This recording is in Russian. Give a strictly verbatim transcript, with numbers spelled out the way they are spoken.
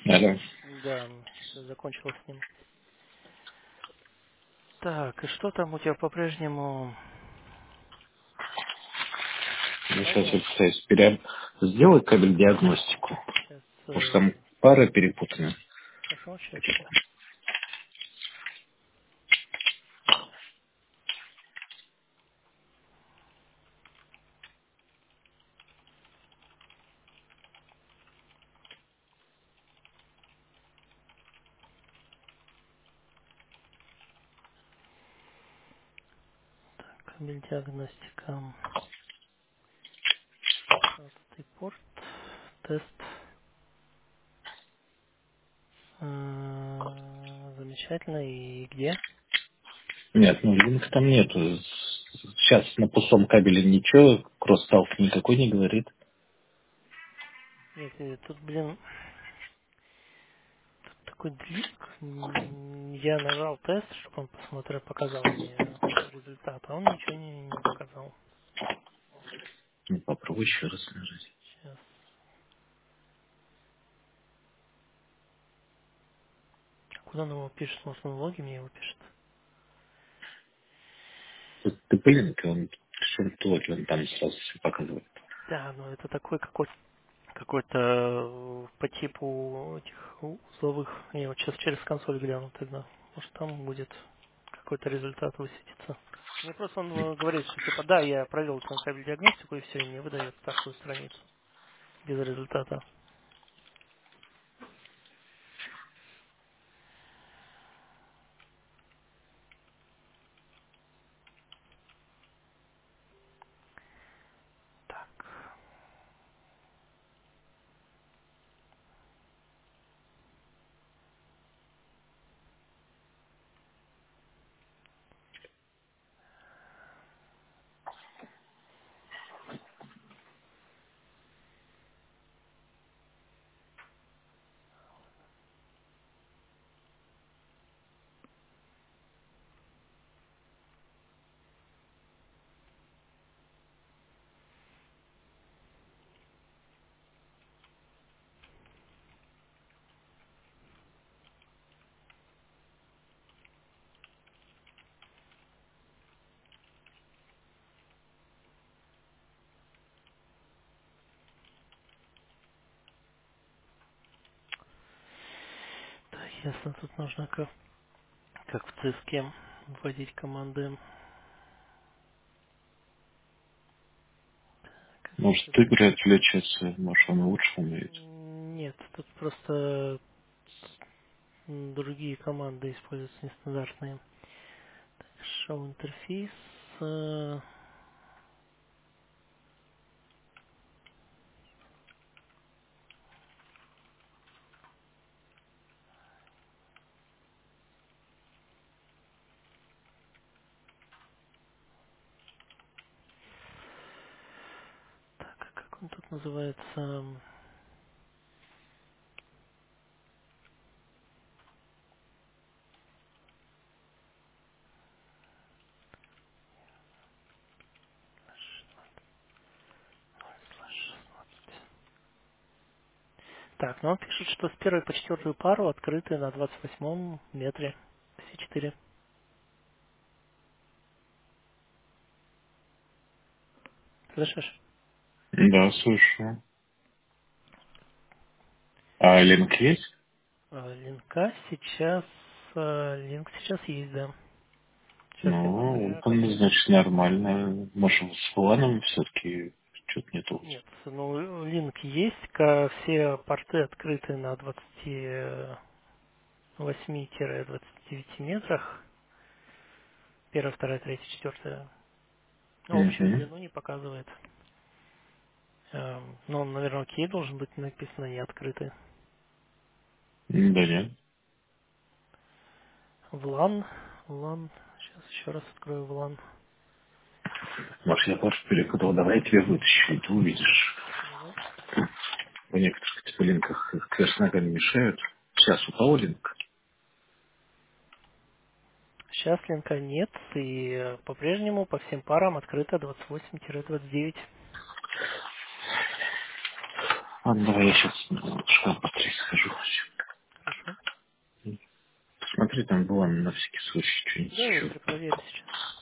Алло. Да, всё, закончил с ним. Так, и что там у тебя по-прежнему Я сейчас вот нормально? пытаюсь пере... сделать кабель диагностику. Сейчас, Может, э, там пара перепутана. хорошо, сейчас, сейчас. Кабель диагностика. Шестый порт. Тест. Э, Замечательно. И где? Нет, ну линк там нету. Сейчас на пустом кабеле ничего, кросс-талк никакой не говорит. Нет, э, тут, блин, такой линк. М, Я нажал тест, чтобы он посмотрел, показал мне результат, а он ничего не, не показал. Ну, попробуй еще раз нажать. Сейчас. Куда он его пишет? Может, он в логе мне его пишет? Тут ты линк, он причем тот, он там сразу все показывает. Да, но это такой какой-то какой-то э, по типу этих узловых. Я вот сейчас через консоль гляну тогда. Может, там будет какой-то результат высветиться. Мне просто он э, говорит, что типа да, я провел там кабель диагностику и все, и мне выдает стартовую страницу без результата. Так, так, ясно, тут нужно как, как в циске вводить команды. Как Может, это? Игорь отвлечется, может, он лучше умеет. Нет, тут просто м, другие команды используются нестандартные. Show интерфейс. э, Так, а как он тут называется? Так, ну он пишет, что с первой по четвертую пару открыты на двадцать восьмом метре. Все четыре. Слышишь? Да, слышу. А линк есть? А, Линка сейчас... а, Линк сейчас есть, да. Сейчас я Ну, проверяю, он, как... значит, нормально. Может, с планом все-таки что-то не то. Нет, ну, линк есть, ка- все порты открыты на двадцати восьми-двадцати девяти метрах. Первая, вторая, третья, четвертая. Ну, общую Угу. длину не показывает. Эм, Ну, он, наверное, окей должен быть написано не открытый. Да нет. В лан. В лан. Сейчас еще раз открою в лан. Может, я тоже перепутал. Давай я тебе вытащу, и ты увидишь. Давай. В некоторых типа линках кэш ногами мешают. Сейчас упал линк. Сейчас линка нет, и э, по-прежнему по всем парам открыто двадцать восемь-двадцать девять. Ладно, давай я сейчас в шкаф быстрее схожу. посмотри, там вон на всякий случай что-нибудь Да, я еще. перепроверю сейчас.